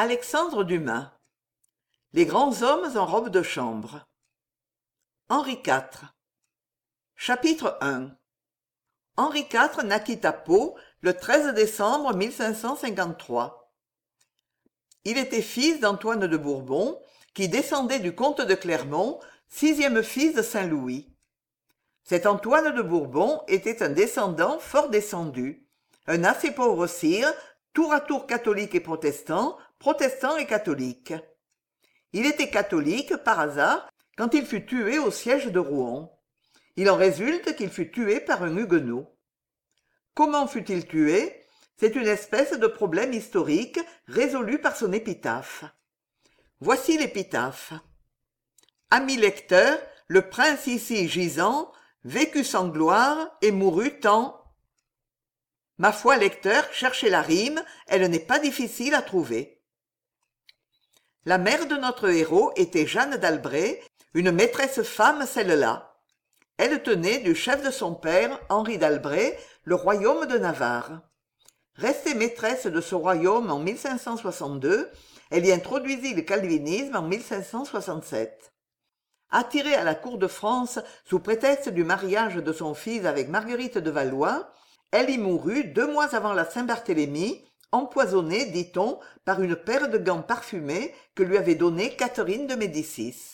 Alexandre Dumas. Les grands hommes en robe de chambre. Henri IV. Chapitre I. Henri IV naquit à Pau le 13 décembre 1553. Il était fils d'Antoine de Bourbon, qui descendait du comte de Clermont, sixième fils de Saint-Louis. Cet Antoine de Bourbon était un descendant fort descendu, un assez pauvre sire, tour à tour catholique et protestant, protestant et catholique. Il était catholique par hasard quand il fut tué au siège de Rouen. Il en résulte qu'il fut tué par un huguenot. Comment fut-il tué? C'est une espèce de problème historique résolu par son épitaphe. Voici l'épitaphe. Ami lecteur, le prince ici gisant vécut sans gloire et mourut tant. Ma foi, lecteur, cherchez la rime, elle n'est pas difficile à trouver. La mère de notre héros était Jeanne d'Albret, une maîtresse femme celle-là. Elle tenait du chef de son père, Henri d'Albret, le royaume de Navarre. Restée maîtresse de ce royaume en 1562, elle y introduisit le calvinisme en 1567. Attirée à la cour de France sous prétexte du mariage de son fils avec Marguerite de Valois, elle y mourut 2 mois avant la Saint-Barthélemy, empoisonnée, dit-on, par une paire de gants parfumés que lui avait donnée Catherine de Médicis.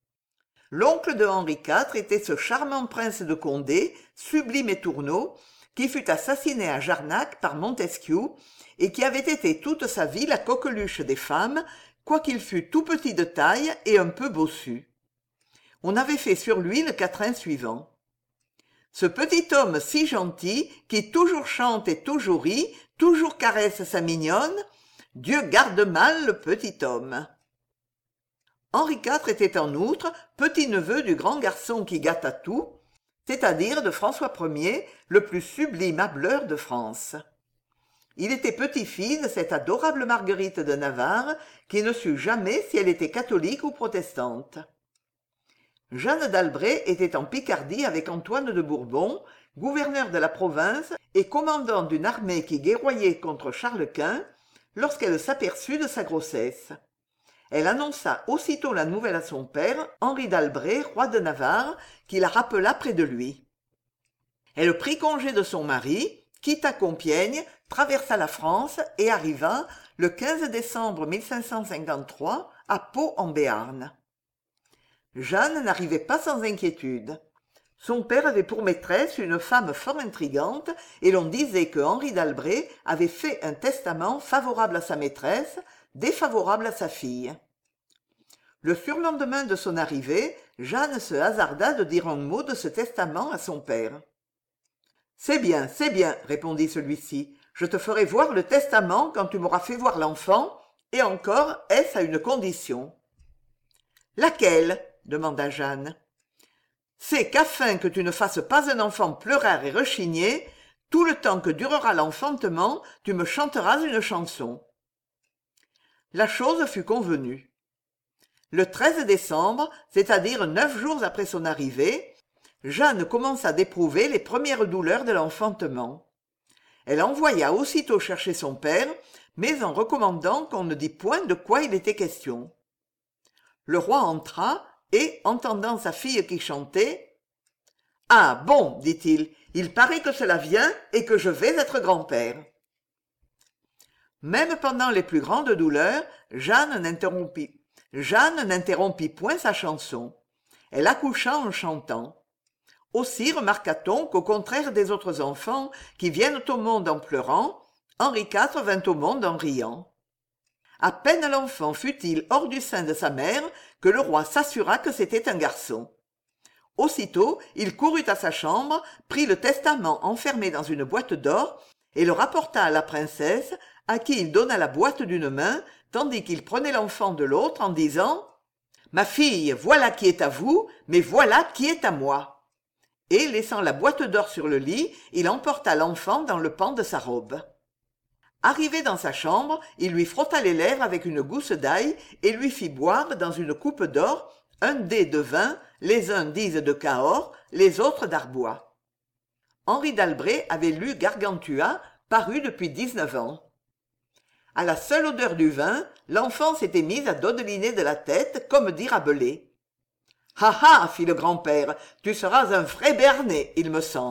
L'oncle de Henri IV était ce charmant prince de Condé, sublime et tourneau, qui fut assassiné à Jarnac par Montesquieu et qui avait été toute sa vie la coqueluche des femmes, quoiqu'il fût tout petit de taille et un peu bossu. On avait fait sur lui le quatrain suivant. Ce petit homme si gentil, qui toujours chante et toujours rit, toujours caresse sa mignonne, Dieu garde mal le petit homme. Henri IV était en outre petit-neveu du grand garçon qui gâta tout, c'est-à-dire de François Ier, le plus sublime hâbleur de France. Il était petit-fils de cette adorable Marguerite de Navarre, qui ne sut jamais si elle était catholique ou protestante. Jeanne d'Albret était en Picardie avec Antoine de Bourbon, gouverneur de la province et commandant d'une armée qui guerroyait contre Charles Quint, lorsqu'elle s'aperçut de sa grossesse. Elle annonça aussitôt la nouvelle à son père, Henri d'Albret, roi de Navarre, qui la rappela près de lui. Elle prit congé de son mari, quitta Compiègne, traversa la France et arriva, le 15 décembre 1553, à Pau en Béarn. Jeanne n'arrivait pas sans inquiétude. Son père avait pour maîtresse une femme fort intrigante et l'on disait que Henri d'Albret avait fait un testament favorable à sa maîtresse, défavorable à sa fille. Le surlendemain de son arrivée, Jeanne se hasarda de dire un mot de ce testament à son père. « C'est bien, répondit celui-ci. Je te ferai voir le testament quand tu m'auras fait voir l'enfant, et encore, est-ce à une condition. »« Laquelle ?» demanda Jeanne. « C'est qu'afin que tu ne fasses pas un enfant pleurard et rechigner, tout le temps que durera l'enfantement, tu me chanteras une chanson. » La chose fut convenue. Le 13 décembre, c'est-à-dire 9 jours après son arrivée, Jeanne commença d'éprouver les premières douleurs de l'enfantement. Elle envoya aussitôt chercher son père, mais en recommandant qu'on ne dit point de quoi il était question. Le roi entra et, entendant sa fille qui chantait, « Ah, bon, dit-il, il paraît que cela vient et que je vais être grand-père. » Même pendant les plus grandes douleurs, Jeanne n'interrompit point sa chanson. Elle accoucha en chantant. Aussi remarqua-t-on qu'au contraire des autres enfants qui viennent au monde en pleurant, Henri IV vint au monde en riant. À peine l'enfant fut-il hors du sein de sa mère que le roi s'assura que c'était un garçon. Aussitôt, il courut à sa chambre, prit le testament enfermé dans une boîte d'or et le rapporta à la princesse, à qui il donna la boîte d'une main, tandis qu'il prenait l'enfant de l'autre en disant « Ma fille, voilà qui est à vous, mais voilà qui est à moi. » Et, laissant la boîte d'or sur le lit, il emporta l'enfant dans le pan de sa robe. Arrivé dans sa chambre, il lui frotta les lèvres avec une gousse d'ail et lui fit boire dans une coupe d'or un dé de vin, les uns disent de Cahors, les autres d'Arbois. Henri d'Albret avait lu Gargantua, paru depuis 19 ans. À la seule odeur du vin, l'enfant s'était mis à dodeliner de la tête, comme dit Rabelais. « Ah ah !» fit le grand-père, « tu seras un vrai Béarnais, il me semble. »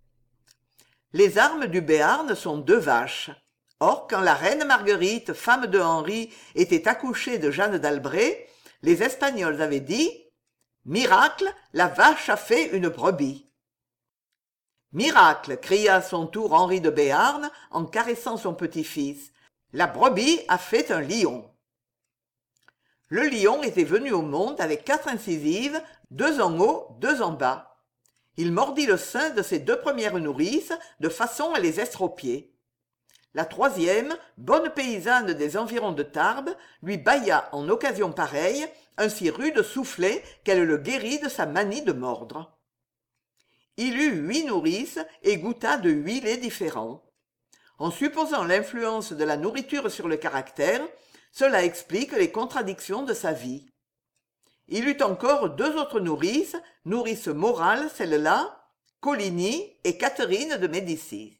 Les armes du Béarn sont 2 vaches. Or, quand la reine Marguerite, femme de Henri, était accouchée de Jeanne d'Albret, les Espagnols avaient dit « Miracle, la vache a fait une brebis !» Miracle, cria à son tour Henri de Béarn en caressant son petit-fils. La brebis a fait un lion. Le lion était venu au monde avec 4 incisives, 2 en haut, 2 en bas. Il mordit le sein de ses 2 premières nourrices de façon à les estropier. La 3e, bonne paysanne des environs de Tarbes, lui bâilla en occasion pareille un si rude soufflet qu'elle le guérit de sa manie de mordre. Il eut 8 nourrices et goûta de 8 laits différents. En supposant l'influence de la nourriture sur le caractère, cela explique les contradictions de sa vie. Il eut encore 2 autres nourrices, nourrice morale celle-là, Coligny et Catherine de Médicis.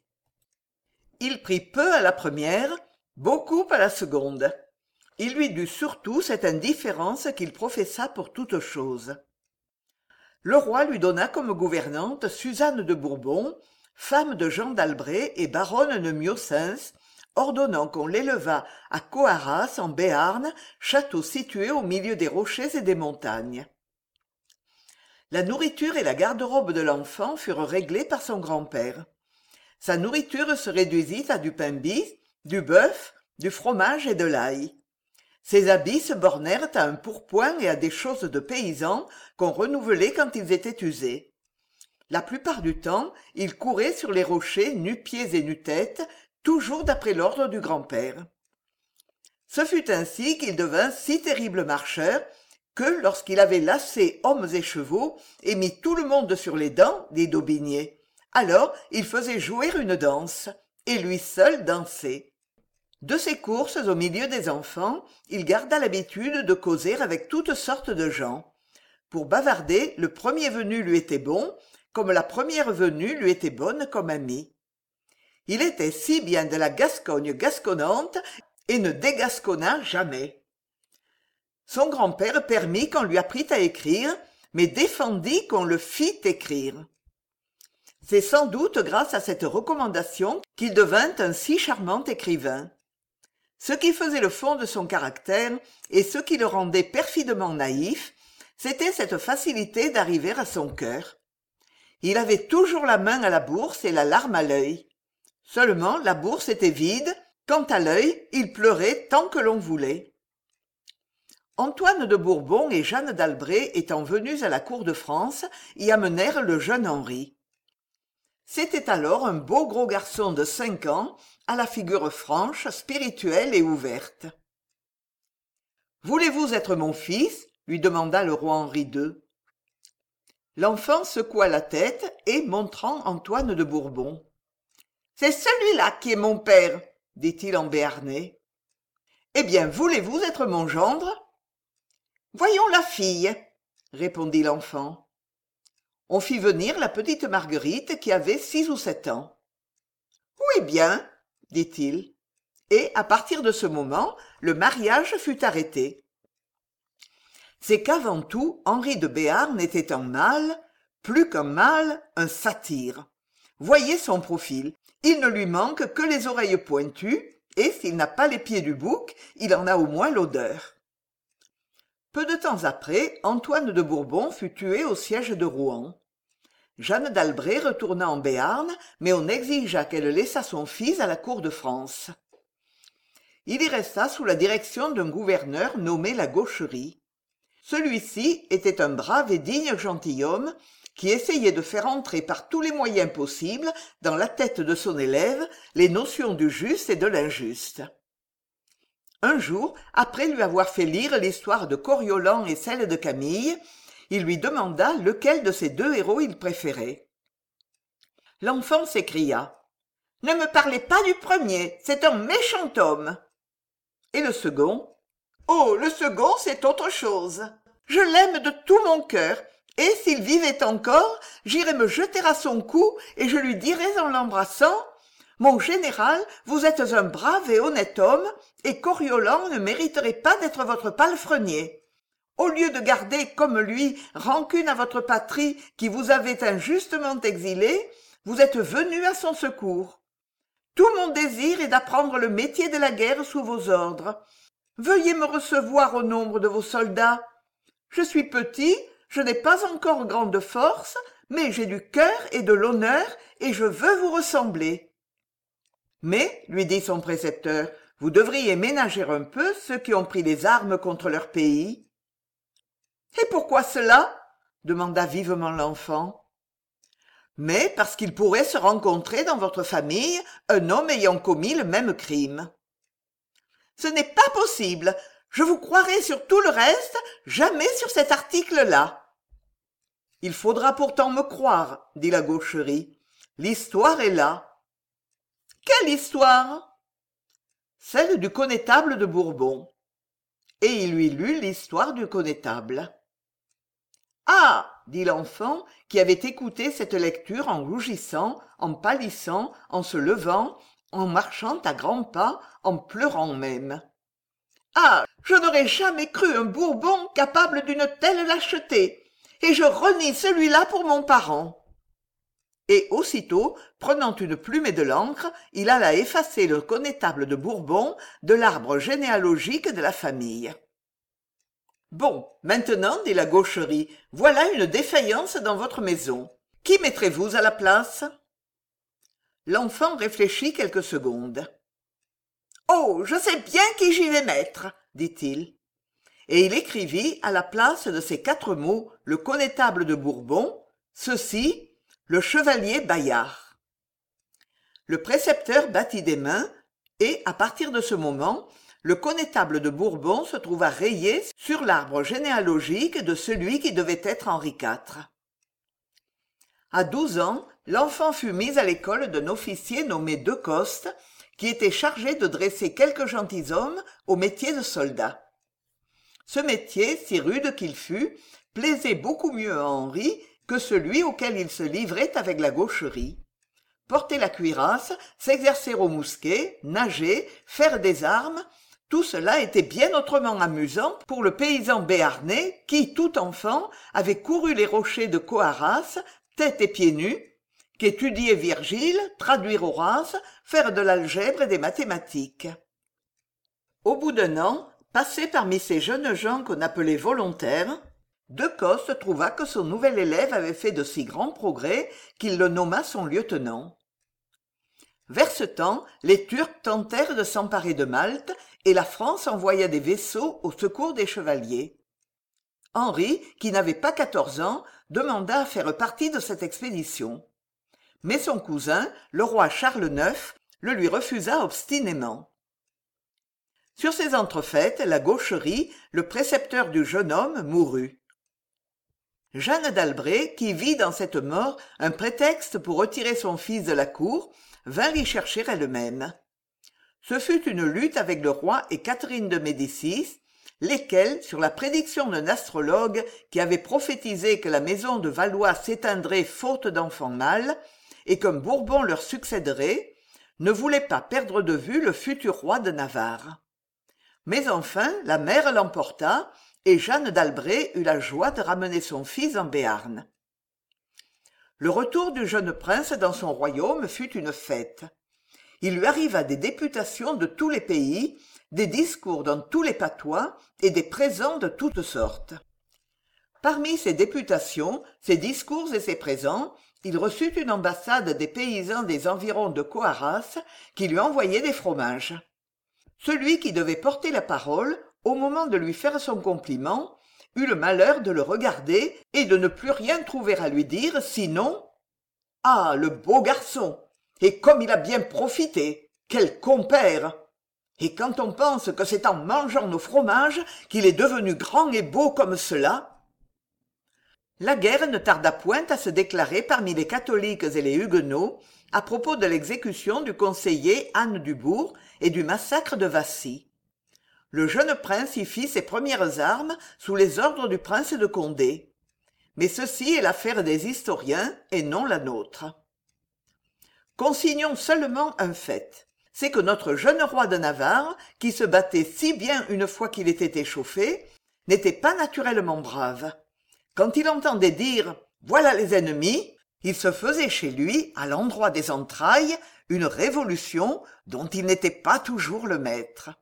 Il prit peu à la première, beaucoup à la seconde. Il lui dut surtout cette indifférence qu'il professa pour toute chose. Le roi lui donna comme gouvernante Suzanne de Bourbon, femme de Jean d'Albret et baronne de Miossens, ordonnant qu'on l'élevât à Coarras en Béarn, château situé au milieu des rochers et des montagnes. La nourriture et la garde-robe de l'enfant furent réglées par son grand-père. Sa nourriture se réduisit à du pain bis, du bœuf, du fromage et de l'ail. Ses habits se bornèrent à un pourpoint et à des choses de paysans qu'on renouvelait quand ils étaient usés. La plupart du temps, il courait sur les rochers nu-pieds et nu-tête, toujours d'après l'ordre du grand-père. Ce fut ainsi qu'il devint si terrible marcheur que, lorsqu'il avait lassé hommes et chevaux et mis tout le monde sur les dents, dit Daubigné, alors il faisait jouer une danse, et lui seul dansait. De ses courses au milieu des enfants, il garda l'habitude de causer avec toutes sortes de gens. Pour bavarder, le premier venu lui était bon, comme la première venue lui était bonne comme amie. Il était si bien de la Gascogne gasconnante et ne dégasconna jamais. Son grand-père permit qu'on lui apprît à écrire, mais défendit qu'on le fît écrire. C'est sans doute grâce à cette recommandation qu'il devint un si charmant écrivain. Ce qui faisait le fond de son caractère et ce qui le rendait perfidement naïf, c'était cette facilité d'arriver à son cœur. Il avait toujours la main à la bourse et la larme à l'œil. Seulement la bourse était vide, quant à l'œil, il pleurait tant que l'on voulait. Antoine de Bourbon et Jeanne d'Albret étant venus à la cour de France, y amenèrent le jeune Henri. C'était alors un beau gros garçon de 5 ans, à la figure franche, spirituelle et ouverte. « Voulez-vous être mon fils ?» lui demanda le roi Henri II. L'enfant secoua la tête et, montrant Antoine de Bourbon. « C'est celui-là qui est mon père, » dit-il en béarnais. « Eh bien, voulez-vous être mon gendre ?»« Voyons la fille, » répondit l'enfant. On fit venir la petite Marguerite qui avait 6 ou 7 ans. « Oui bien, » dit-il, et à partir de ce moment, le mariage fut arrêté. C'est qu'avant tout, Henri de Béarn était un mâle, plus qu'un mâle, un satyre. Voyez son profil, il ne lui manque que les oreilles pointues, et s'il n'a pas les pieds du bouc, il en a au moins l'odeur. Peu de temps après, Antoine de Bourbon fut tué au siège de Rouen. Jeanne d'Albret retourna en Béarn, mais on exigea qu'elle laissât son fils à la cour de France. Il y resta sous la direction d'un gouverneur nommé la Gaucherie. Celui-ci était un brave et digne gentilhomme qui essayait de faire entrer par tous les moyens possibles dans la tête de son élève les notions du juste et de l'injuste. Un jour, après lui avoir fait lire l'histoire de Coriolan et celle de Camille, il lui demanda lequel de ces 2 héros il préférait. L'enfant s'écria « Ne me parlez pas du premier, c'est un méchant homme !» Et le second « Oh, le second, c'est autre chose. Je l'aime de tout mon cœur, et s'il vivait encore, j'irais me jeter à son cou et je lui dirais en l'embrassant « Mon général, vous êtes un brave et honnête homme, et Coriolan ne mériterait pas d'être votre palefrenier. Au lieu de garder, comme lui, rancune à votre patrie qui vous avait injustement exilé, vous êtes venu à son secours. Tout mon désir est d'apprendre le métier de la guerre sous vos ordres. Veuillez me recevoir au nombre de vos soldats. Je suis petit, je n'ai pas encore grande force, mais j'ai du cœur et de l'honneur, et je veux vous ressembler. Mais, lui dit son précepteur, vous devriez ménager un peu ceux qui ont pris les armes contre leur pays. Et pourquoi cela? Demanda vivement l'enfant. Mais parce qu'il pourrait se rencontrer dans votre famille un homme ayant commis le même crime. Ce n'est pas possible. Je vous croirai sur tout le reste, jamais sur cet article-là. Il faudra pourtant me croire, dit la gaucherie. L'histoire est là. Quelle histoire? Celle du connétable de Bourbon. Et il lui lut l'histoire du connétable. Ah, dit l'enfant, qui avait écouté cette lecture en rougissant, en pâlissant, en se levant, en marchant à grands pas, en pleurant même. Ah, je n'aurais jamais cru un Bourbon capable d'une telle lâcheté, et je renie celui-là pour mon parent. Et aussitôt, prenant une plume et de l'encre, il alla effacer le connétable de Bourbon de l'arbre généalogique de la famille. Bon, maintenant, dit la gaucherie, voilà une défaillance dans votre maison. Qui mettrez-vous à la place? L'enfant réfléchit quelques secondes. Oh, je sais bien qui j'y vais mettre, dit-il. Et il écrivit à la place de ces 4 mots le connétable de Bourbon, ceci, le chevalier Bayard. Le précepteur battit des mains, et, à partir de ce moment, le connétable de Bourbon se trouva rayé sur l'arbre généalogique de celui qui devait être Henri IV. À 12 ans, l'enfant fut mis à l'école d'un officier nommé Decoste, qui était chargé de dresser quelques gentilshommes au métier de soldat. Ce métier, si rude qu'il fût, plaisait beaucoup mieux à Henri que celui auquel il se livrait avec la gaucherie. Porter la cuirasse, s'exercer au mousquet, nager, faire des armes, tout cela était bien autrement amusant pour le paysan béarnais qui, tout enfant, avait couru les rochers de Coarrace, tête et pieds nus, qu'étudier Virgile, traduire Horace, faire de l'algèbre et des mathématiques. Au bout d'un an, passé parmi ces jeunes gens qu'on appelait volontaires, Decoste trouva que son nouvel élève avait fait de si grands progrès qu'il le nomma son lieutenant. Vers ce temps, les Turcs tentèrent de s'emparer de Malte et la France envoya des vaisseaux au secours des chevaliers. Henri, qui n'avait pas 14 ans, demanda à faire partie de cette expédition. Mais son cousin, le roi Charles IX, le lui refusa obstinément. Sur ces entrefaites, la gaucherie, le précepteur du jeune homme, mourut. Jeanne d'Albret, qui vit dans cette mort un prétexte pour retirer son fils de la cour, vint l'y chercher elle-même. Ce fut une lutte avec le roi et Catherine de Médicis, lesquels, sur la prédiction d'un astrologue qui avait prophétisé que la maison de Valois s'éteindrait faute d'enfants mâles, et qu'un Bourbon leur succéderait, ne voulaient pas perdre de vue le futur roi de Navarre. Mais enfin, la mère l'emporta, et Jeanne d'Albret eut la joie de ramener son fils en Béarn. Le retour du jeune prince dans son royaume fut une fête. Il lui arriva des députations de tous les pays, des discours dans tous les patois et des présents de toutes sortes. Parmi ces députations, ces discours et ces présents, il reçut une ambassade des paysans des environs de Coarrace qui lui envoyaient des fromages. Celui qui devait porter la parole, au moment de lui faire son compliment, eut le malheur de le regarder et de ne plus rien trouver à lui dire, sinon « Ah, le beau garçon! Et comme il a bien profité! Quel compère! Et quand on pense que c'est en mangeant nos fromages qu'il est devenu grand et beau comme cela !» La guerre ne tarda point à se déclarer parmi les catholiques et les huguenots à propos de l'exécution du conseiller Anne Dubourg et du massacre de Vassy. Le jeune prince y fit ses premières armes sous les ordres du prince de Condé. Mais ceci est l'affaire des historiens et non la nôtre. consignons seulement un fait. C'est que notre jeune roi de Navarre, qui se battait si bien une fois qu'il était échauffé, n'était pas naturellement brave. Quand il entendait dire « Voilà les ennemis », il se faisait chez lui, à l'endroit des entrailles, une révolution dont il n'était pas toujours le maître.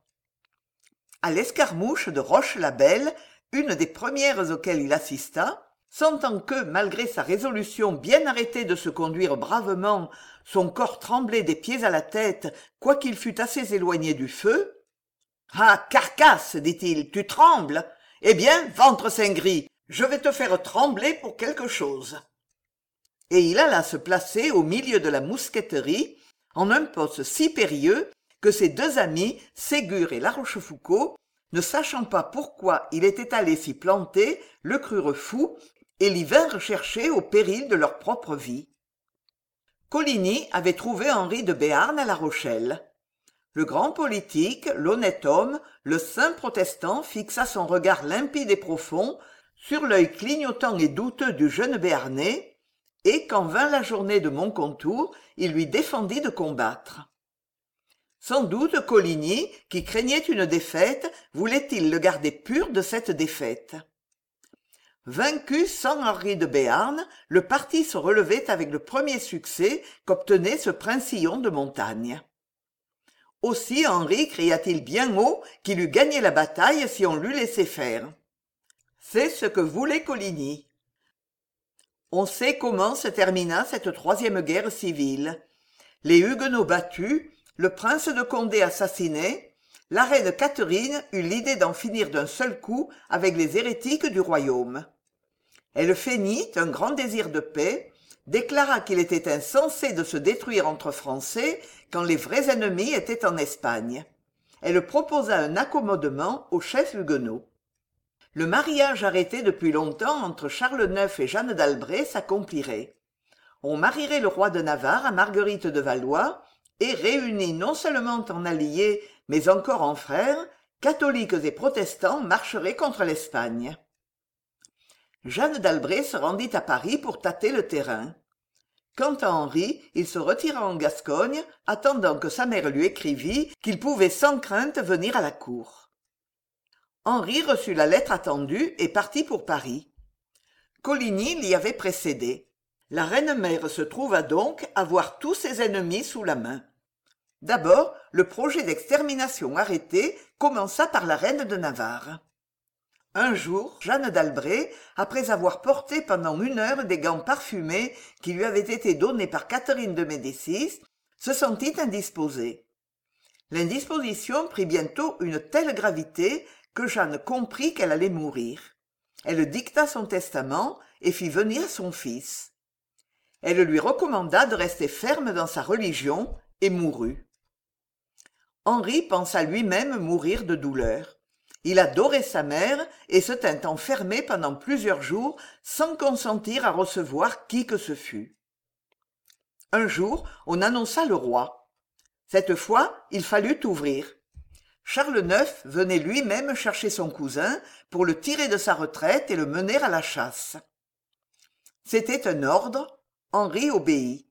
À l'escarmouche de Roche-la-Belle, une des premières auxquelles il assista, sentant que, malgré sa résolution bien arrêtée de se conduire bravement, son corps tremblait des pieds à la tête, quoiqu'il fût assez éloigné du feu. « Ah, carcasse, dit-il, tu trembles? Eh bien, ventre saint-gris, je vais te faire trembler pour quelque chose. » Et il alla se placer au milieu de la mousqueterie, en un poste si périlleux que ses deux amis, Ségur et La Rochefoucauld, ne sachant pas pourquoi il était allé s'y planter, le crurent fou et l'y vinrent chercher au péril de leur propre vie. Coligny avait trouvé Henri de Béarn à La Rochelle. Le grand politique, l'honnête homme, le saint protestant fixa son regard limpide et profond sur l'œil clignotant et douteux du jeune Béarnais, et quand vint la journée de Montcontour, il lui défendit de combattre. Sans doute Coligny, qui craignait une défaite, voulait-il le garder pur de cette défaite. Vaincu sans Henri de Béarn, le parti se relevait avec le premier succès qu'obtenait ce princillon de montagne. Aussi Henri cria-t-il bien haut qu'il eût gagné la bataille si on l'eût laissé faire. C'est ce que voulait Coligny. On sait comment se termina cette troisième guerre civile. Les Huguenots battus, le prince de Condé assassiné, la reine Catherine eut l'idée d'en finir d'un seul coup avec les hérétiques du royaume. Elle feignit un grand désir de paix, déclara qu'il était insensé de se détruire entre Français quand les vrais ennemis étaient en Espagne. Elle proposa un accommodement aux chefs huguenots. Le mariage arrêté depuis longtemps entre Charles IX et Jeanne d'Albret s'accomplirait. On marierait le roi de Navarre à Marguerite de Valois, et réunis non seulement en alliés, mais encore en frères, catholiques et protestants marcheraient contre l'Espagne. Jeanne d'Albret se rendit à Paris pour tâter le terrain. Quant à Henri, il se retira en Gascogne, attendant que sa mère lui écrivît qu'il pouvait sans crainte venir à la cour. Henri reçut la lettre attendue et partit pour Paris. Coligny l'y avait précédé. La reine-mère se trouva donc avoir tous ses ennemis sous la main. D'abord, le projet d'extermination arrêté commença par la reine de Navarre. Un jour, Jeanne d'Albret, après avoir porté pendant 1 heure des gants parfumés qui lui avaient été donnés par Catherine de Médicis, se sentit indisposée. L'indisposition prit bientôt une telle gravité que Jeanne comprit qu'elle allait mourir. Elle dicta son testament et fit venir son fils. Elle lui recommanda de rester ferme dans sa religion et mourut. Henri pensa lui-même mourir de douleur. Il adorait sa mère et se tint enfermé pendant plusieurs jours sans consentir à recevoir qui que ce fût. Un jour, on annonça le roi. Cette fois, il fallut ouvrir. Charles IX venait lui-même chercher son cousin pour le tirer de sa retraite et le mener à la chasse. C'était un ordre, Henri obéit.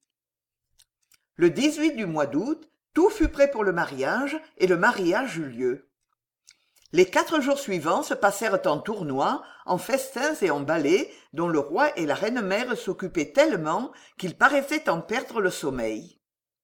Le 18 du mois d'août, tout fut prêt pour le mariage et le mariage eut lieu. Les 4 jours suivants se passèrent en tournois, en festins et en ballets dont le roi et la reine-mère s'occupaient tellement qu'ils paraissaient en perdre le sommeil.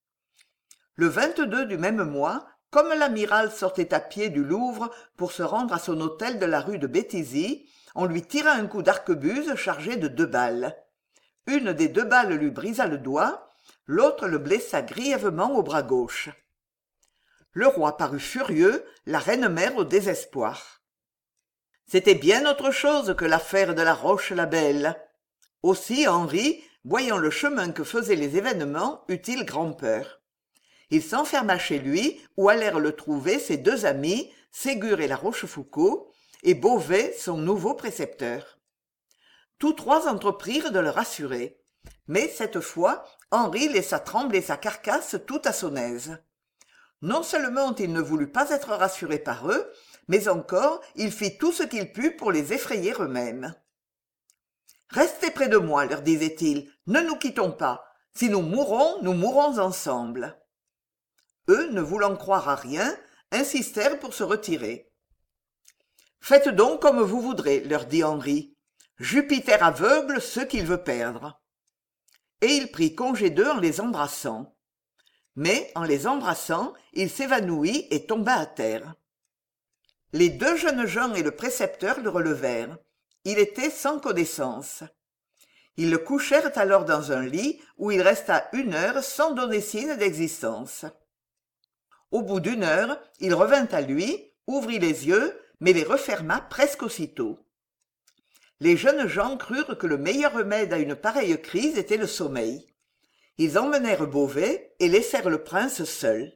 Le 22 du même mois, comme l'amiral sortait à pied du Louvre pour se rendre à son hôtel de la rue de Béthisy, on lui tira un coup d'arquebuse chargé de 2 balles. Une des 2 balles lui brisa le doigt, l'autre le blessa grièvement au bras gauche. Le roi parut furieux, la reine-mère au désespoir. C'était bien autre chose que l'affaire de la Roche-la-Belle. Aussi Henri, voyant le chemin que faisaient les événements, eut-il grand-peur. Il s'enferma chez lui, où allèrent le trouver ses 2 amis, Ségur et La Rochefoucauld, et Beauvais, son nouveau précepteur. Tous 3 entreprirent de le rassurer. Mais cette fois, Henri laissa trembler sa carcasse tout à son aise. Non seulement il ne voulut pas être rassuré par eux, mais encore il fit tout ce qu'il put pour les effrayer eux-mêmes. « Restez près de moi, leur disait-il, ne nous quittons pas. Si nous mourrons ensemble. Eux, ne voulant croire à rien, insistèrent pour se retirer. Faites donc comme vous voudrez, leur dit Henri. Jupiter aveugle ceux qu'il veut perdre. Et il prit congé d'eux en les embrassant. Mais, en les embrassant, il s'évanouit et tomba à terre. Les deux jeunes gens et le précepteur le relevèrent. Il était sans connaissance. Ils le couchèrent alors dans un lit où il resta 1 heure sans donner signe d'existence. Au bout d'1 heure, il revint à lui, ouvrit les yeux, mais les referma presque aussitôt. Les jeunes gens crurent que le meilleur remède à une pareille crise était le sommeil. Ils emmenèrent Beauvais et laissèrent le prince seul.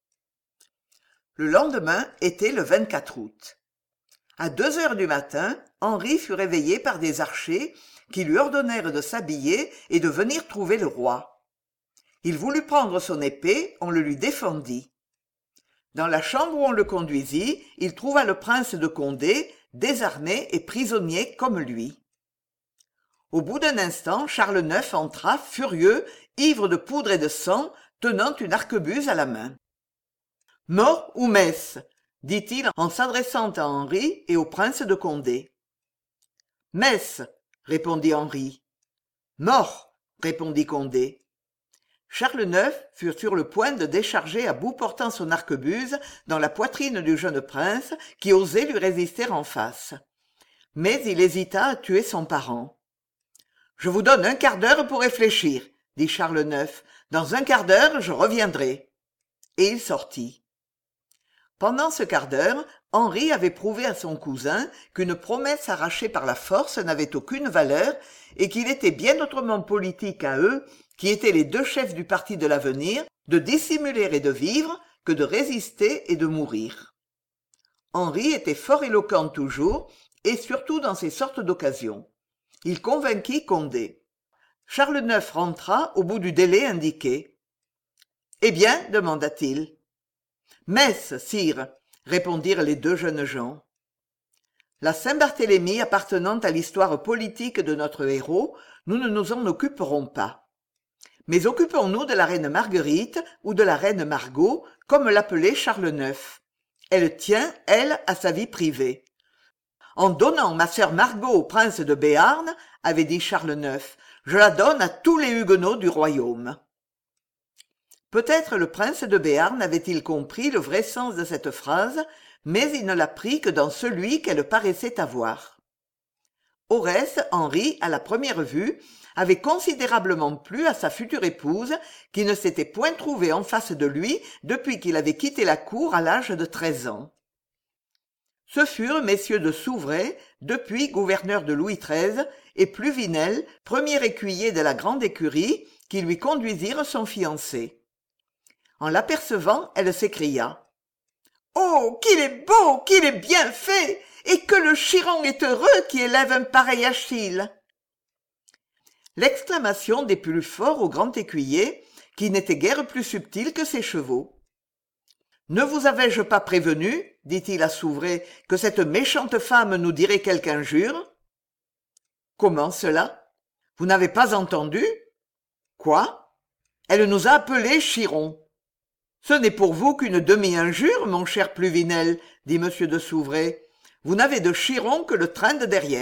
Le lendemain était le 24 août. À 2 heures du matin, Henri fut réveillé par des archers qui lui ordonnèrent de s'habiller et de venir trouver le roi. Il voulut prendre son épée, on le lui défendit. Dans la chambre où on le conduisit, il trouva le prince de Condé, désarmé et prisonnier comme lui. Au bout d'un instant, Charles IX entra, furieux, ivre de poudre et de sang, tenant une arquebuse à la main. « Mort ou messe ?» dit-il en s'adressant à Henri et au prince de Condé. « Messe !» répondit Henri. « Mort !» répondit Condé. Charles IX fut sur le point de décharger à bout portant son arquebuse dans la poitrine du jeune prince qui osait lui résister en face. Mais il hésita à tuer son parent. « Je vous donne 1 quart d'heure pour réfléchir, » dit Charles IX. « Dans 1 quart d'heure, je reviendrai. » Et il sortit. Pendant ce quart d'heure, Henri avait prouvé à son cousin qu'une promesse arrachée par la force n'avait aucune valeur et qu'il était bien autrement politique à eux, qui étaient les 2 chefs du parti de l'avenir, de dissimuler et de vivre, que de résister et de mourir. Henri était fort éloquent toujours, et surtout dans ces sortes d'occasions. Il convainquit Condé. Charles IX rentra au bout du délai indiqué. « Eh bien ?» demanda-t-il. « Messe, sire !» répondirent les 2 jeunes gens. La Saint-Barthélemy appartenant à l'histoire politique de notre héros, nous ne nous en occuperons pas. Mais occupons-nous de la reine Marguerite ou de la reine Margot, comme l'appelait Charles IX. Elle tient, elle, à sa vie privée. En donnant ma sœur Margot au prince de Béarn, avait dit Charles IX, je la donne à tous les huguenots du royaume. Peut-être le prince de Béarn avait-il compris le vrai sens de cette phrase, mais il ne l'a pris que dans celui qu'elle paraissait avoir. Au reste, Henri, à la première vue, avait considérablement plu à sa future épouse, qui ne s'était point trouvée en face de lui depuis qu'il avait quitté la cour à l'âge de 13 ans. Ce furent messieurs de Souvray, depuis gouverneur de Louis XIII, et Pluvinel, premier écuyer de la grande écurie, qui lui conduisirent son fiancé. En l'apercevant, elle s'écria. « Oh, qu'il est beau, qu'il est bien fait, et que le Chiron est heureux qui élève un pareil Achille !» L'exclamation des plus forts au grand écuyer, qui n'était guère plus subtil que ses chevaux. « Ne vous avais-je pas prévenu, dit-il à Souvray, que cette méchante femme nous dirait quelque injure ?»« Comment cela ? Vous n'avez pas entendu ? » ?»« Quoi ? Elle nous a appelés Chiron. »« Ce n'est pour vous qu'une demi-injure, mon cher Pluvinel, dit M. de Souvray. Vous n'avez de Chiron que le train de derrière. »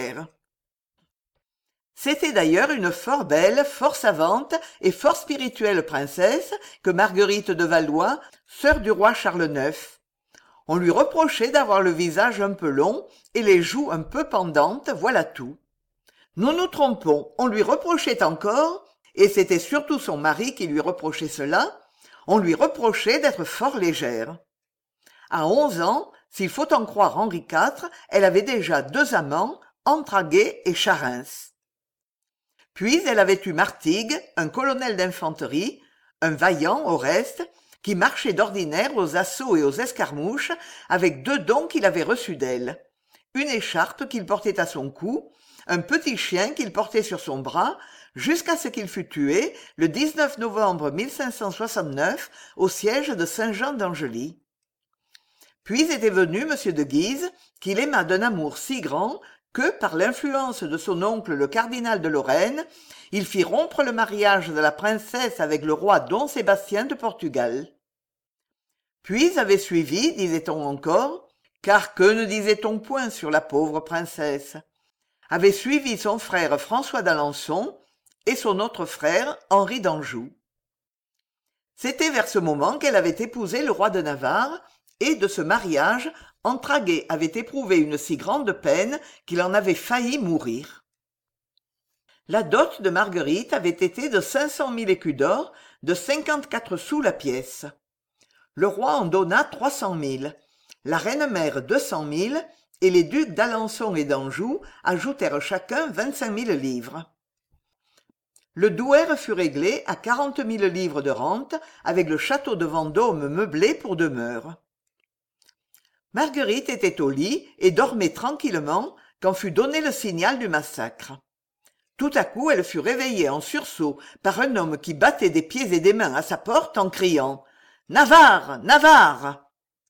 C'était d'ailleurs une fort belle, fort savante et fort spirituelle princesse que Marguerite de Valois, sœur du roi Charles IX. On lui reprochait d'avoir le visage un peu long et les joues un peu pendantes, voilà tout. Nous nous trompons, on lui reprochait encore, et c'était surtout son mari qui lui reprochait cela, on lui reprochait d'être fort légère. À 11 ans, s'il faut en croire Henri IV, elle avait déjà 2 amants, Entraguet et Charins. Puis elle avait eu Martigues, un colonel d'infanterie, un vaillant au reste, qui marchait d'ordinaire aux assauts et aux escarmouches avec 2 dons qu'il avait reçus d'elle. Une écharpe qu'il portait à son cou, un petit chien qu'il portait sur son bras, jusqu'à ce qu'il fût tué le 19 novembre 1569 au siège de Saint-Jean d'Angely. Puis était venu M. de Guise, qu'il aima d'un amour si grand que, par l'influence de son oncle le cardinal de Lorraine, il fit rompre le mariage de la princesse avec le roi Don Sébastien de Portugal. Puis avait suivi, disait-on encore, car que ne disait-on point sur la pauvre princesse, avait suivi son frère François d'Alençon et son autre frère Henri d'Anjou. C'était vers ce moment qu'elle avait épousé le roi de Navarre, et de ce mariage, Entraguet avait éprouvé une si grande peine qu'il en avait failli mourir. La dot de Marguerite avait été de 500 000 écus d'or, de 54 sous la pièce. Le roi en donna 300 000, la reine-mère 200 000, et les ducs d'Alençon et d'Anjou ajoutèrent chacun 25 000 livres. Le douaire fut réglé à 40 000 livres de rente, avec le château de Vendôme meublé pour demeure. Marguerite était au lit et dormait tranquillement quand fut donné le signal du massacre. Tout à coup, elle fut réveillée en sursaut par un homme qui battait des pieds et des mains à sa porte en criant « Navarre! Navarre !»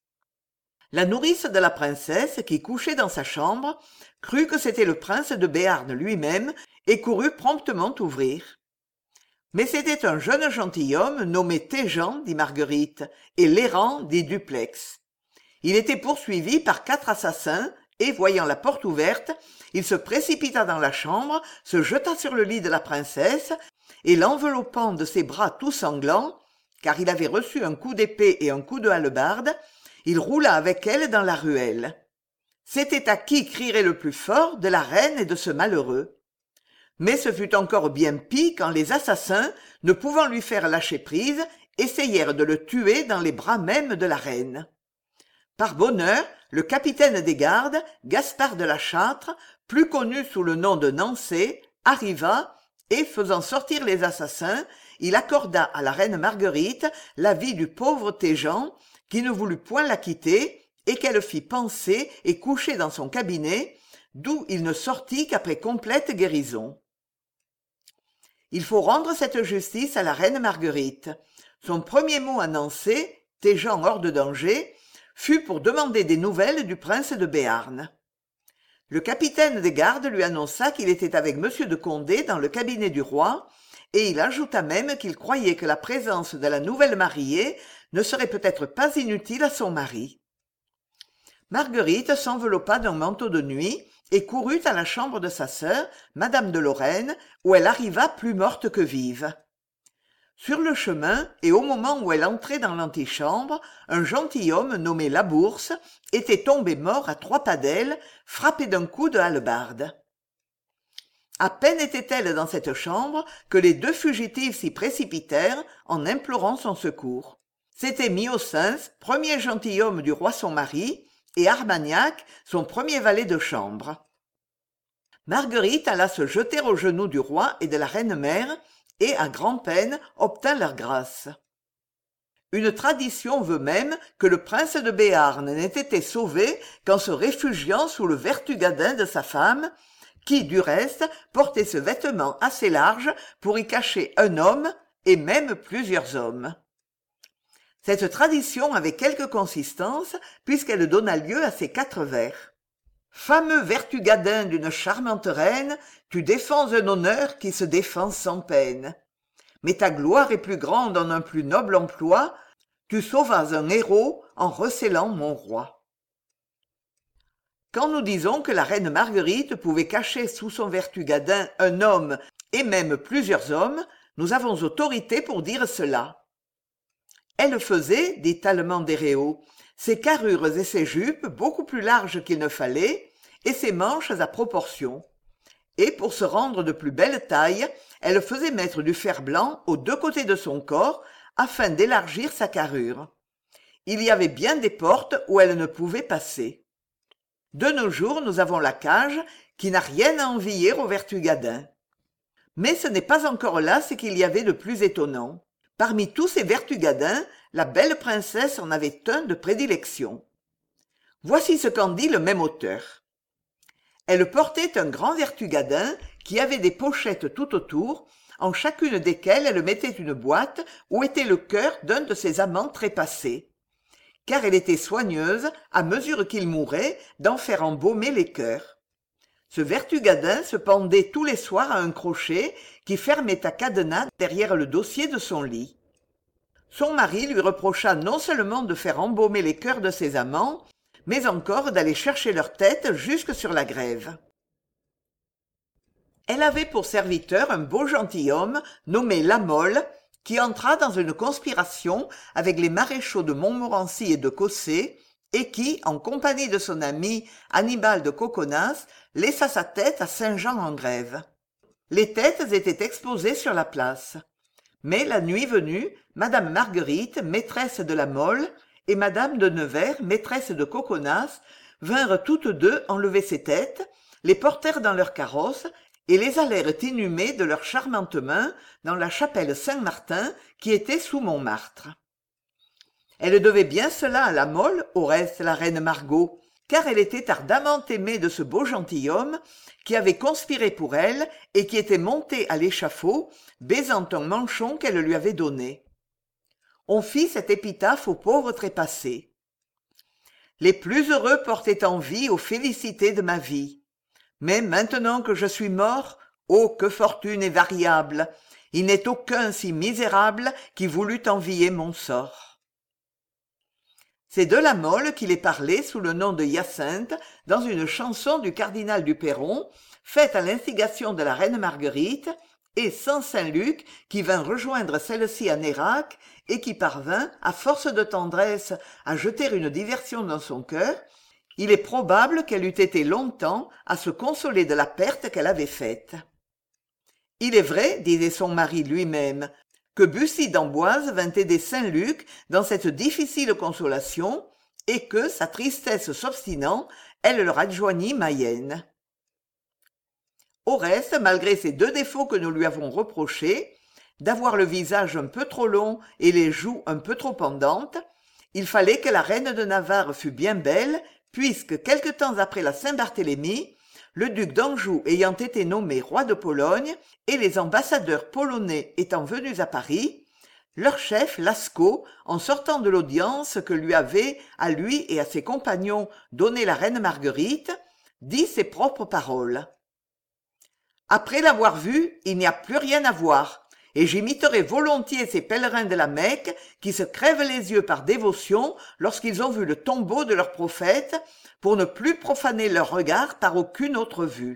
La nourrice de la princesse, qui couchait dans sa chambre, crut que c'était le prince de Béarn lui-même et courut promptement ouvrir. Mais c'était un jeune gentilhomme nommé Téjean, dit Marguerite, et l'errant dit Duplex. Il était poursuivi par 4 assassins et, voyant la porte ouverte, il se précipita dans la chambre, se jeta sur le lit de la princesse et, l'enveloppant de ses bras tout sanglants, car il avait reçu un coup d'épée et un coup de hallebarde, il roula avec elle dans la ruelle. C'était à qui crierait le plus fort, de la reine et de ce malheureux. Mais ce fut encore bien pis quand les assassins, ne pouvant lui faire lâcher prise, essayèrent de le tuer dans les bras même de la reine. Par bonheur, le capitaine des gardes, Gaspard de la Châtre, plus connu sous le nom de Nancey, arriva et, faisant sortir les assassins, il accorda à la reine Marguerite la vie du pauvre Téjean, qui ne voulut point la quitter et qu'elle fit panser et coucher dans son cabinet, d'où il ne sortit qu'après complète guérison. Il faut rendre cette justice à la reine Marguerite. Son premier mot à Nancey, Téjean hors de danger, fut pour demander des nouvelles du prince de Béarn. Le capitaine des gardes lui annonça qu'il était avec M. de Condé dans le cabinet du roi, et il ajouta même qu'il croyait que la présence de la nouvelle mariée ne serait peut-être pas inutile à son mari. Marguerite s'enveloppa d'un manteau de nuit et courut à la chambre de sa sœur, Madame de Lorraine, où elle arriva plus morte que vive. Sur le chemin, et au moment où elle entrait dans l'antichambre, un gentilhomme nommé Labourse était tombé mort à 3 pas d'elle, frappé d'un coup de hallebarde. À peine était-elle dans cette chambre que les 2 fugitifs s'y précipitèrent en implorant son secours. C'étaient Miocens, premier gentilhomme du roi son mari, et Armagnac, son premier valet de chambre. Marguerite alla se jeter aux genoux du roi et de la reine-mère, et, à grand-peine, obtint leur grâce. Une tradition veut même que le prince de Béarn n'ait été sauvé qu'en se réfugiant sous le vertugadin de sa femme, qui, du reste, portait ce vêtement assez large pour y cacher un homme et même plusieurs hommes. Cette tradition avait quelque consistance puisqu'elle donna lieu à ces 4 vers. Fameux vertugadin d'une charmante reine, tu défends un honneur qui se défend sans peine. Mais ta gloire est plus grande en un plus noble emploi, tu sauvas un héros en recélant mon roi. Quand nous disons que la reine Marguerite pouvait cacher sous son vertugadin un homme et même plusieurs hommes, nous avons autorité pour dire cela. Elle faisait, dit Tallement d'Héréau, ses carrures et ses jupes beaucoup plus larges qu'il ne fallait, et ses manches à proportion. Et pour se rendre de plus belle taille, elle faisait mettre du fer blanc aux 2 côtés de son corps, afin d'élargir sa carrure. Il y avait bien des portes où elle ne pouvait passer. De nos jours, nous avons la cage, qui n'a rien à envier au vertugadin. Mais ce n'est pas encore là ce qu'il y avait de plus étonnant. Parmi tous ces vertugadins, la belle princesse en avait un de prédilection. Voici ce qu'en dit le même auteur. Elle portait un grand vertugadin qui avait des pochettes tout autour, en chacune desquelles elle mettait une boîte où était le cœur d'un de ses amants trépassés. Car elle était soigneuse, à mesure qu'il mourait, d'en faire embaumer les cœurs. Ce vertugadin se pendait tous les soirs à un crochet qui fermait à cadenas derrière le dossier de son lit. Son mari lui reprocha non seulement de faire embaumer les cœurs de ses amants, mais encore d'aller chercher leur tête jusque sur la grève. Elle avait pour serviteur un beau gentilhomme nommé La Mole, qui entra dans une conspiration avec les maréchaux de Montmorency et de Cossé, et qui, en compagnie de son ami Annibal de Coconnas, laissa sa tête à Saint-Jean-en-Grève. Les têtes étaient exposées sur la place. Mais la nuit venue, madame Marguerite, maîtresse de La Mole, et madame de Nevers, maîtresse de Coconnas, vinrent toutes deux enlever ces têtes, les portèrent dans leur carrosse et les allèrent inhumer de leurs charmantes mains dans la chapelle Saint-Martin qui était sous Montmartre. Elle devait bien cela à La Mole, au reste la reine Margot, car elle était ardemment aimée de ce beau gentilhomme qui avait conspiré pour elle et qui était monté à l'échafaud, baisant un manchon qu'elle lui avait donné. On fit cette épitaphe au pauvre trépassé. Les plus heureux portaient envie aux félicités de ma vie. Mais maintenant que je suis mort, oh, que fortune est variable! Il n'est aucun si misérable qui voulût envier mon sort. C'est de La Mole qu'il est parlé sous le nom de Hyacinthe dans une chanson du cardinal du Perron, faite à l'instigation de la reine Marguerite, et sans Saint-Luc qui vint rejoindre celle-ci à Nérac et qui parvint, à force de tendresse, à jeter une diversion dans son cœur. Il est probable qu'elle eût été longtemps à se consoler de la perte qu'elle avait faite. Il est vrai, disait son mari lui-même, que Bussy d'Amboise vint aider Saint-Luc dans cette difficile consolation, et que, sa tristesse s'obstinant, elle leur adjoignit Mayenne. Au reste, malgré ces deux défauts que nous lui avons reprochés, d'avoir le visage un peu trop long et les joues un peu trop pendantes, il fallait que la reine de Navarre fût bien belle, puisque, quelque temps après la Saint-Barthélemy, le duc d'Anjou ayant été nommé roi de Pologne et les ambassadeurs polonais étant venus à Paris, leur chef, Lascaux, en sortant de l'audience que lui avait, à lui et à ses compagnons, donné la reine Marguerite, dit ses propres paroles. « Après l'avoir vue, il n'y a plus rien à voir, et j'imiterai volontiers ces pèlerins de la Mecque qui se crèvent les yeux par dévotion lorsqu'ils ont vu le tombeau de leur prophète, pour ne plus profaner leur regard par aucune autre vue. »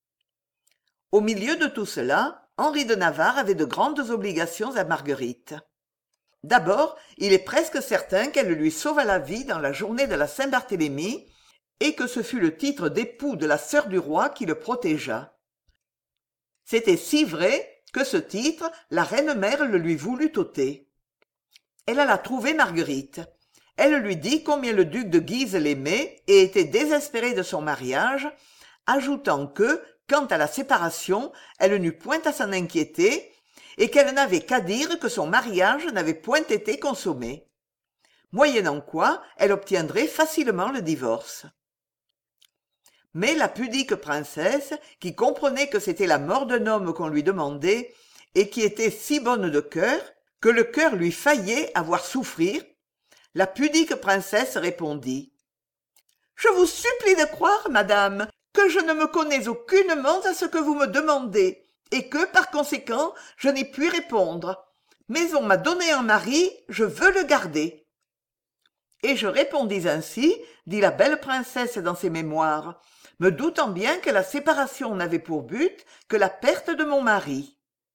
Au milieu de tout cela, Henri de Navarre avait de grandes obligations à Marguerite. D'abord, il est presque certain qu'elle lui sauva la vie dans la journée de la Saint-Barthélemy, et que ce fut le titre d'époux de la sœur du roi qui le protégea. C'était si vrai que ce titre, la reine-mère le lui voulut ôter. Elle alla trouver Marguerite. Elle lui dit combien le duc de Guise l'aimait et était désespéré de son mariage, ajoutant que, quant à la séparation, elle n'eut point à s'en inquiéter, et qu'elle n'avait qu'à dire que son mariage n'avait point été consommé. Moyennant quoi, elle obtiendrait facilement le divorce. Mais la pudique princesse, qui comprenait que c'était la mort d'un homme qu'on lui demandait, et qui était si bonne de cœur, que le cœur lui faillait à voir souffrir, la pudique princesse répondit: « Je vous supplie de croire, madame, que je ne me connais aucunement à ce que vous me demandez, et que, par conséquent, je n'y puis répondre. Mais on m'a donné un mari, je veux le garder. » Et je répondis ainsi, dit la belle princesse dans ses mémoires, me doutant bien que la séparation n'avait pour but que la perte de mon mari.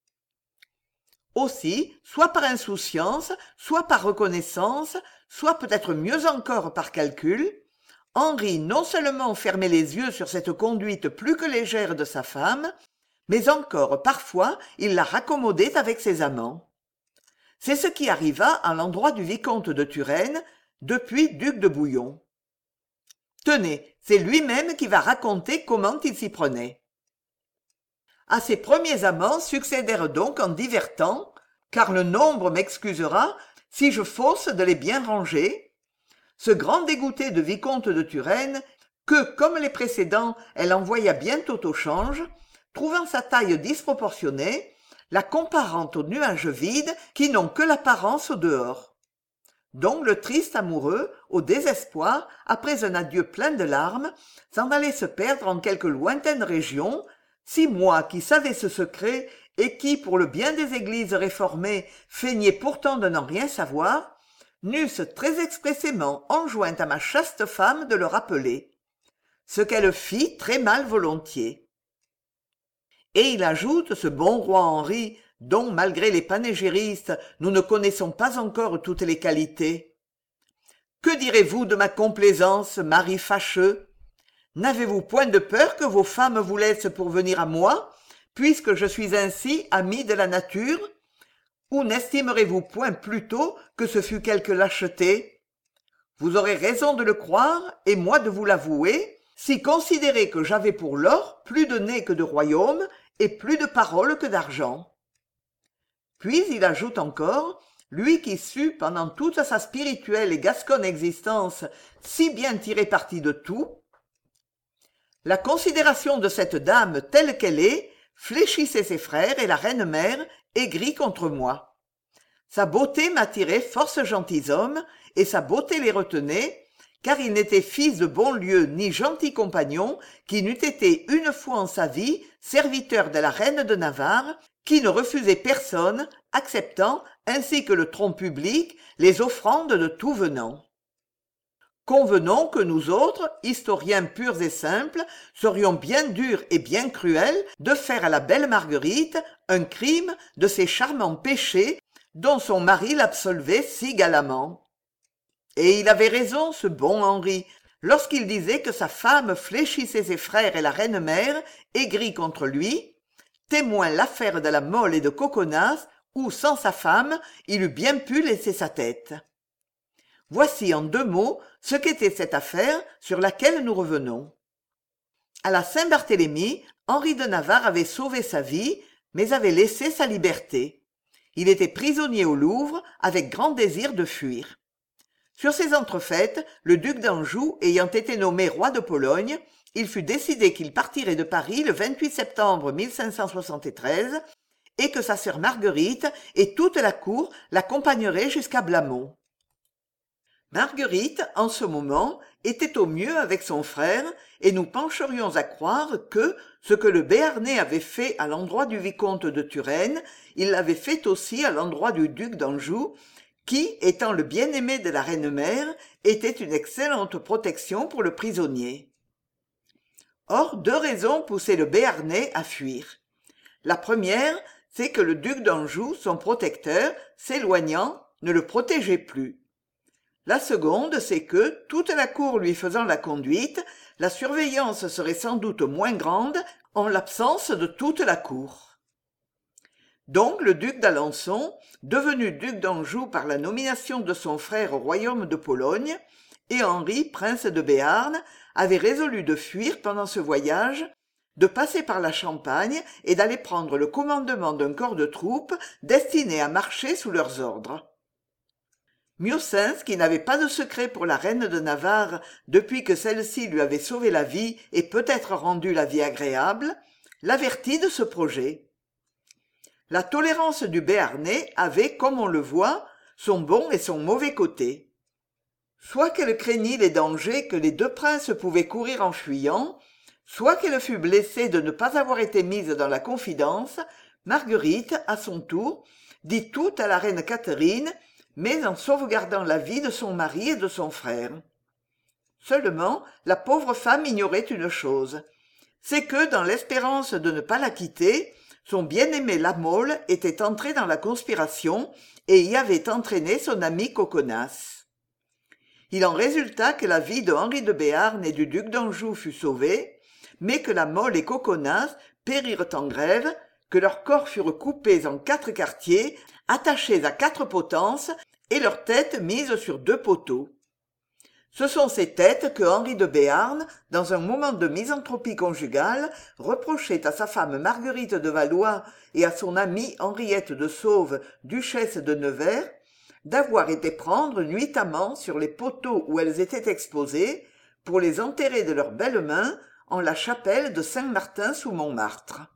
Aussi, soit par insouciance, soit par reconnaissance, soit peut-être mieux encore par calcul, Henri non seulement fermait les yeux sur cette conduite plus que légère de sa femme, mais encore parfois il la raccommodait avec ses amants. C'est ce qui arriva à l'endroit du vicomte de Turenne, depuis duc de Bouillon. Tenez, c'est lui-même qui va raconter comment il s'y prenait. À ses premiers amants succédèrent donc en divers temps, car le nombre m'excusera si je fausse de les bien ranger, ce grand dégoûté de vicomte de Turenne, que, comme les précédents, elle envoya bientôt au change, trouvant sa taille disproportionnée, la comparant aux nuages vides qui n'ont que l'apparence au dehors. dont le triste amoureux, au désespoir, après un adieu plein de larmes, s'en allait se perdre en quelque lointaine région, si moi qui savais ce secret et qui, pour le bien des églises réformées, feignais pourtant de n'en rien savoir, n'eusse très expressément enjoint à ma chaste femme de le rappeler, ce qu'elle fit très mal volontiers. Et il ajoute, ce bon roi Henri, dont, malgré les panégyristes, nous ne connaissons pas encore toutes les qualités. Que direz-vous de ma complaisance, mari fâcheux? N'avez-vous point de peur que vos femmes vous laissent pour venir à moi, puisque je suis ainsi ami de la nature? Ou n'estimerez-vous point plutôt que ce fut quelque lâcheté? Vous aurez raison de le croire, et moi de vous l'avouer, si considérez que j'avais pour l'or plus de nez que de royaume, et plus de paroles que d'argent. Puis il ajoute encore, lui qui sut pendant toute sa spirituelle et gasconne existence si bien tirer parti de tout, la considération de cette dame telle qu'elle est fléchissait ses frères et la reine-mère, aigris contre moi. Sa beauté m'attirait force gentilshommes, et sa beauté les retenait, car il n'était fils de bon lieu ni gentil compagnon qui n'eût été une fois en sa vie serviteur de la reine de Navarre, qui ne refusait personne, acceptant, ainsi que le tronc public, les offrandes de tout venant. Convenons que nous autres, historiens purs et simples, serions bien durs et bien cruels de faire à la belle Marguerite un crime de ces charmants péchés dont son mari l'absolvait si galamment. Et il avait raison, ce bon Henri, lorsqu'il disait que sa femme fléchissait ses frères et la reine-mère, aigris contre lui, témoin l'affaire de la Mole et de Coconas, où, sans sa femme, il eût bien pu laisser sa tête. Voici en 2 mots ce qu'était cette affaire sur laquelle nous revenons. À la Saint-Barthélemy, Henri de Navarre avait sauvé sa vie, mais avait laissé sa liberté. Il était prisonnier au Louvre, avec grand désir de fuir. Sur ces entrefaites, le duc d'Anjou ayant été nommé roi de Pologne, il fut décidé qu'il partirait de Paris le 28 septembre 1573 et que sa sœur Marguerite et toute la cour l'accompagneraient jusqu'à Blamont. Marguerite, en ce moment, était au mieux avec son frère, et nous pencherions à croire que, ce que le Béarnais avait fait à l'endroit du vicomte de Turenne, il l'avait fait aussi à l'endroit du duc d'Anjou, qui, étant le bien-aimé de la reine-mère, était une excellente protection pour le prisonnier. Or, 2 raisons poussaient le Béarnais à fuir. La première, c'est que le duc d'Anjou, son protecteur, s'éloignant, ne le protégeait plus. La seconde, c'est que, toute la cour lui faisant la conduite, la surveillance serait sans doute moins grande en l'absence de toute la cour. Donc le duc d'Alençon, devenu duc d'Anjou par la nomination de son frère au royaume de Pologne, et Henri, prince de Béarn, avait résolu de fuir pendant ce voyage, de passer par la Champagne et d'aller prendre le commandement d'un corps de troupes destiné à marcher sous leurs ordres. Miossens, qui n'avait pas de secret pour la reine de Navarre depuis que celle-ci lui avait sauvé la vie et peut-être rendu la vie agréable, l'avertit de ce projet. La tolérance du Béarnais avait, comme on le voit, son bon et son mauvais côté. Soit qu'elle craignît les dangers que les 2 princes pouvaient courir en fuyant, soit qu'elle fût blessée de ne pas avoir été mise dans la confidence, Marguerite, à son tour, dit tout à la reine Catherine, mais en sauvegardant la vie de son mari et de son frère. Seulement, la pauvre femme ignorait une chose, c'est que, dans l'espérance de ne pas la quitter, son bien-aimé La Mole était entré dans la conspiration et y avait entraîné son ami Coconas. Il en résulta que la vie de Henri de Béarn et du duc d'Anjou fut sauvée, mais que La Mole et Coconas périrent en grève, que leurs corps furent coupés en 4 quartiers, attachés à 4 potences et leurs têtes mises sur 2 poteaux. Ce sont ces têtes que Henri de Béarn, dans un moment de misanthropie conjugale, reprochait à sa femme Marguerite de Valois et à son amie Henriette de Sauve, duchesse de Nevers, d'avoir été prendre nuitamment sur les poteaux où elles étaient exposées, pour les enterrer de leurs belles mains en la chapelle de Saint-Martin sous Montmartre.